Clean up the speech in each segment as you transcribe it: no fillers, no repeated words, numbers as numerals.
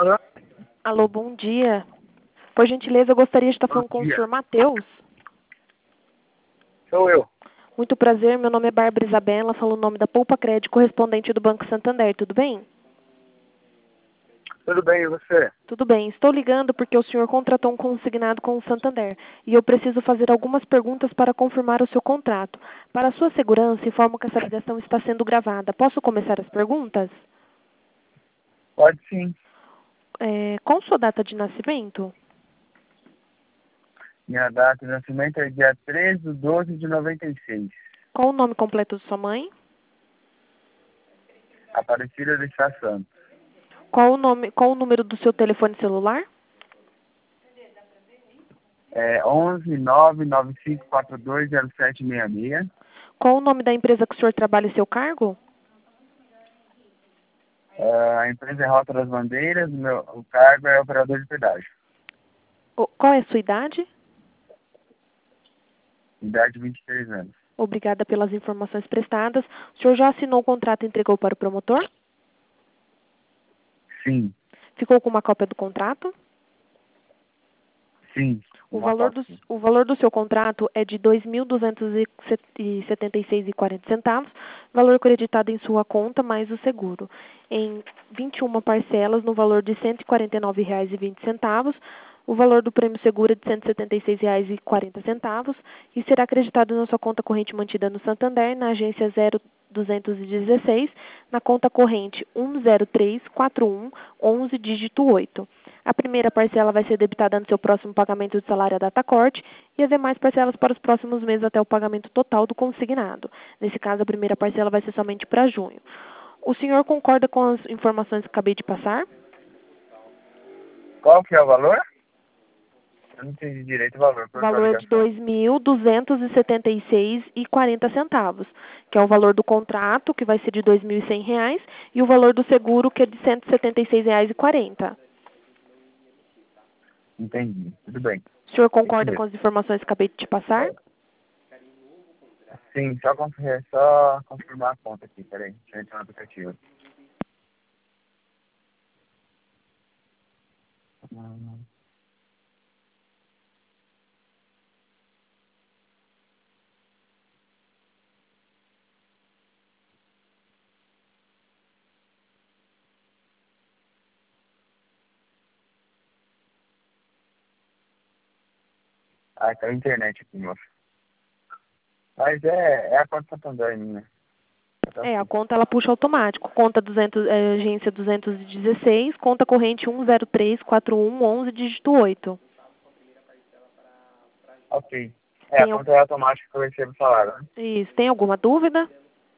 Alô? Alô, bom dia. Por gentileza, eu gostaria de estar falando com o Dia. senhor Matheus. Sou eu. Muito prazer, meu nome é Bárbara Isabela, falo o nome da Poupa Crédito, correspondente do Banco Santander, tudo bem? Tudo bem, e você? Tudo bem, estou ligando porque o senhor contratou um consignado com o Santander e eu preciso fazer algumas perguntas para confirmar o seu contrato. Para sua segurança, informo que essa ligação está sendo gravada. Posso começar as perguntas? Pode sim. Qual sua data de nascimento? Minha data de nascimento é dia 13/12/96. Qual o nome completo de sua mãe? Aparecida de Sá Santos. Qual o número do seu telefone celular? É 11 995420766. Qual o nome da empresa que o senhor trabalha e seu cargo? A empresa é Rota das Bandeiras, o cargo é operador de pedágio. Qual é a sua idade? Idade de 23 anos. Obrigada pelas informações prestadas. O senhor já assinou o contrato e entregou para o promotor? Sim, Ficou com uma cópia do contrato? sim. O Uma valor foto, do, sim. o valor do seu contrato é de R$ 2.276,40, valor creditado em sua conta mais o seguro, em 21 parcelas no valor de R$ 149,20. O valor do prêmio seguro é de R$ 176,40 e será acreditado na sua conta corrente mantida no Santander, na agência 0216, na conta corrente 1034111, dígito 8. A primeira parcela vai ser debitada no seu próximo pagamento de salário à data corte e as demais parcelas para os próximos meses até o pagamento total do consignado. Nesse caso, a primeira parcela vai ser somente para junho. O senhor concorda com as informações que acabei de passar? Qual que é o valor? Eu não entendi direito o valor O por sua valor é de ligação. R$ 2.276,40, que é o valor do contrato, que vai ser de R$ 2.100, e o valor do seguro, que é de R$ 176,40. Entendi. Tudo bem. O senhor Isso concorda com mesmo. as informações que acabei de te passar? Sim, só confirmar a conta aqui, peraí. Deixa eu entrar no aplicativo. Tá na internet aqui, moço. Mas é a conta Santander minha. Tá A aqui. conta ela puxa automático. Conta 200, agência 216, conta corrente 1034111, dígito 8. Ok. A Tem, conta é automática que eu recebo o salário, né? isso. Tem alguma dúvida?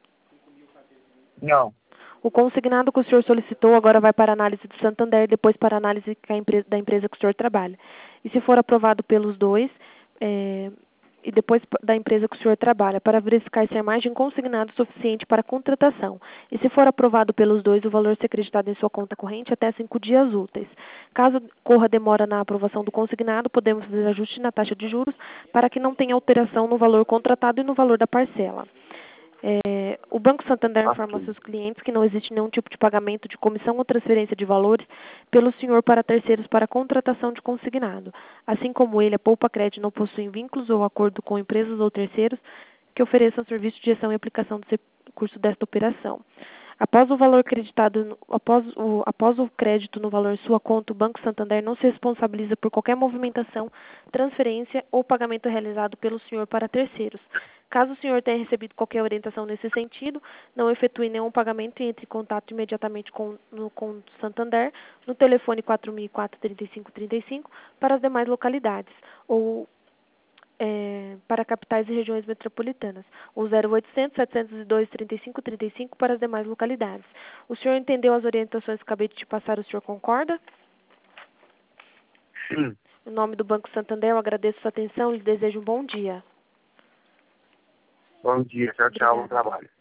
Não. O consignado que o senhor solicitou agora vai para a análise do Santander, depois para a análise da empresa que o senhor trabalha. E se for aprovado pelos dois, e depois da empresa que o senhor trabalha, para verificar se a margem consignado suficiente para a contratação. E se for aprovado pelos dois, o valor ser acreditado em sua conta corrente até 5 dias úteis. Caso corra demora na aprovação do consignado, podemos fazer ajuste na taxa de juros para que não tenha alteração no valor contratado e no valor da parcela. O Banco Santander informa Ok. seus clientes que não existe nenhum tipo de pagamento de comissão ou transferência de valores pelo senhor para terceiros para contratação de consignado. Assim como ele, a Poupa Crédito não possui vínculos ou acordo com empresas ou terceiros que ofereçam serviço de gestão e aplicação do recurso desta operação. Após o valor creditado, após o crédito no valor em sua conta, o Banco Santander não se responsabiliza por qualquer movimentação, transferência ou pagamento realizado pelo senhor para terceiros. Caso o senhor tenha recebido qualquer orientação nesse sentido, não efetue nenhum pagamento e entre em contato imediatamente com o Santander no telefone 4004-3535 para as demais localidades ou para capitais e regiões metropolitanas, ou 0800-702-3535 para as demais localidades. O senhor entendeu as orientações que acabei de te passar? O senhor concorda? Sim. Em nome do Banco Santander, eu agradeço sua atenção e lhe desejo um bom dia. Bom dia. Tchau, tchau. Bom Obrigada. trabalho.